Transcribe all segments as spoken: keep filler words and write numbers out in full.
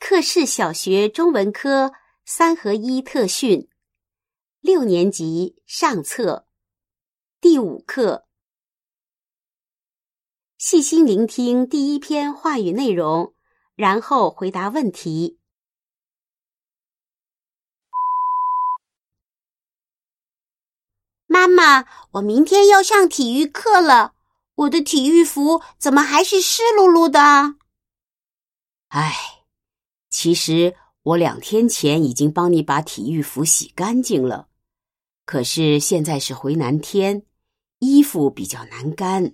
克氏小学中文科三合一特训，六年级上册，第五课。细心聆听第一篇话语内容，然后回答问题。 妈妈，我明天要上体育课了，我的体育服怎么还是湿漉漉的？ 唉，其实我两天前已经帮你把体育服洗干净了，可是现在是回南天，衣服比较难干。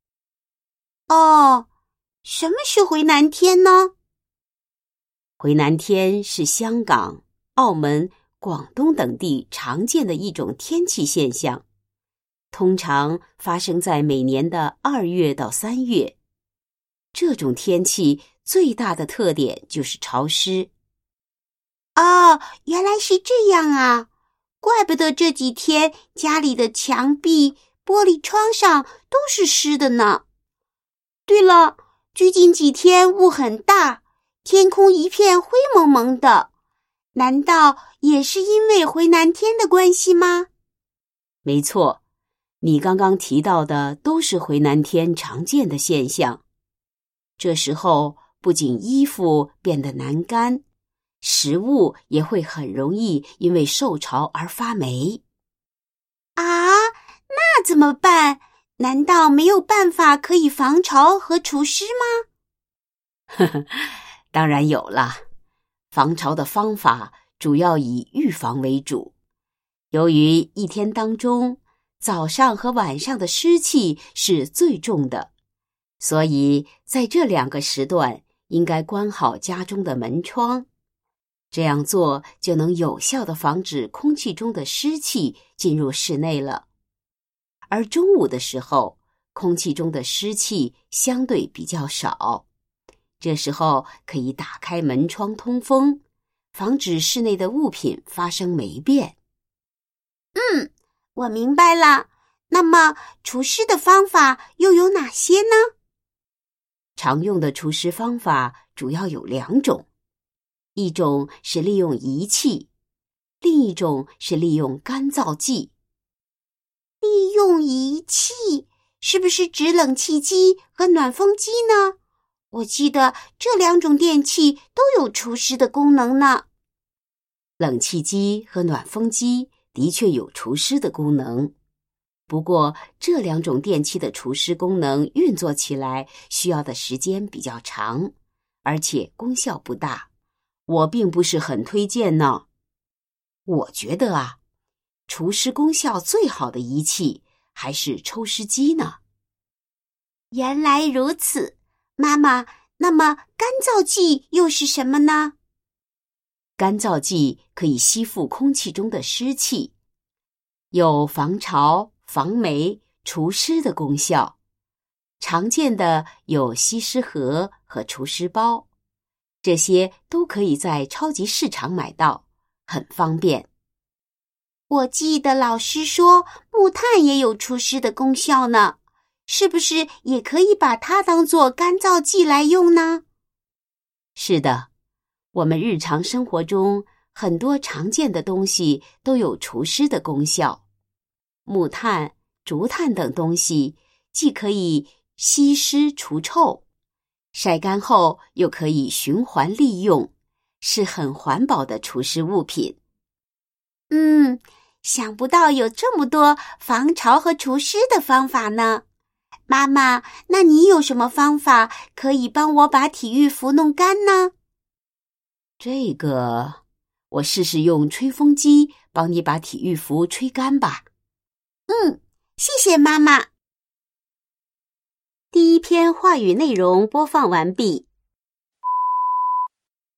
哦，什么是回南天呢？ 回南天是香港、澳门、广东等地常见的一种天气现象，通常发生在每年的二月到三月。这种天气最大的特点就是潮湿。 哦，原来是这样啊，怪不得这几天家里的墙壁、玻璃窗上都是湿的呢。对了，最近几天雾很大，天空一片灰蒙蒙的，难道也是因为回南天的关系吗？ 没错，你刚刚提到的都是回南天常见的现象。这时候不仅衣服变得难干，食物也会很容易因为受潮而发霉。 啊，那怎么办？难道没有办法可以防潮和除湿吗？ 呵呵，当然有了。防潮的方法主要以预防为主。由于一天当中，早上和晚上的湿气是最重的，所以在这两个时段应该关好家中的门窗。这样做就能有效地防止空气中的湿气进入室内了。而中午的时候，空气中的湿气相对比较少，这时候可以打开门窗通风，防止室内的物品发生霉变。 嗯，我明白了。那么除湿的方法又有哪些呢？ 常用的除湿方法主要有两种，一种是利用仪器，另一种是利用干燥剂。 利用仪器是不是指冷气机和暖风机呢？我记得这两种电器都有除湿的功能呢。 冷气机和暖风机的确有除湿的功能，不过这两种电器的除湿功能运作起来需要的时间比较长，而且功效不大，我并不是很推荐呢。我觉得啊，除湿功效最好的仪器还是抽湿机呢。 原来如此，妈妈，那么干燥剂又是什么呢？ 干燥剂可以吸附空气中的湿气，有防潮、防霉、除湿的功效。常见的有吸湿盒和除湿包，这些都可以在超级市场买到，很方便。 我记得老师说木炭也有除湿的功效呢，是不是也可以把它当作干燥剂来用呢？ 是的，我们日常生活中很多常见的东西都有除湿的功效。木炭、竹炭等东西既可以吸湿除臭，晒干后又可以循环利用，是很环保的除湿物品。 嗯，想不到有这么多防潮和除湿的方法呢。妈妈，那你有什么方法可以帮我把体育服弄干呢？ 这个，我试试用吹风机帮你把体育服吹干吧。 嗯，谢谢妈妈。 第一篇话语内容播放完毕。